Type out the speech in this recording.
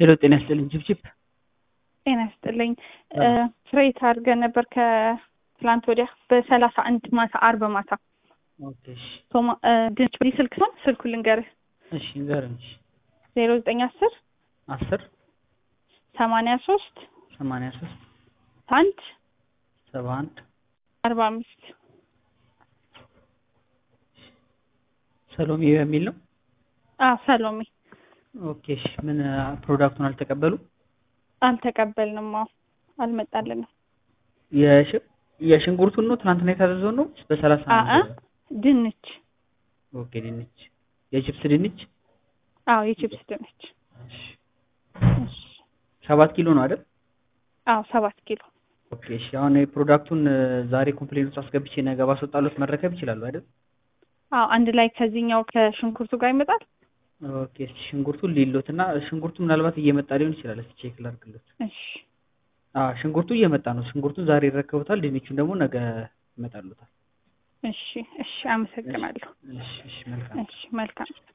ሄሎ ጤና ይስጥልኝ ጅብጅብ። ጤና ይስጥልኝ። ፍሬት አድርገን ነበር ከትላንት ወዲያ በ31 ማታ አርብ ማታ። ኦኬ እሺ ድንች በዚህ ስልክ ነው ስልኩን ልንገርህ። እሺ ንገረኝ። 0910 10 83 83 1 71 45 ሰሎሜ የሚል ነው። ሰሎሜ። ኦኬ እሺ ምን ፕሮዳክቱን አልተቀበሉ? አልተቀበልንም። አልመጣልንም። የሽንኩርቱን ነው ትናንትና የታዘዘው ነው በ30 ድንች። ኦኬ ድንች የቺፕስ ድንች። የቺፕስ ድንች። እሺ 7 ኪሎ ነው አይደል? 7 ኪሎ። ኦኬ እሺ አሁን የፕሮዳክቱን ዛሬ ኮምፕሌንት ውስጥ አስገብቼ ነገ ባስወጣሉት መረከብ ይችላሉ አይደል? አንድ ላይ ከዚህኛው ከሽንኩርቱ ጋር ይመጣል። ኦኬ ሽንኩርቱን ሊሎትና ሽንኩርቱ ምናልባት እየመጣ ሊሆን ይችላል። እስኪ ቼክ ላድርግለት። እሺ ሽንኩርቱ እየመጣ ነው። ሽንኩርቱን ዛሬ ይረከቡታል። ድንቹን ደግሞ ነገ ይመጣሉታል። እሺ አመሰግናለሁ። እሺ መልካም። እሺ መልካም።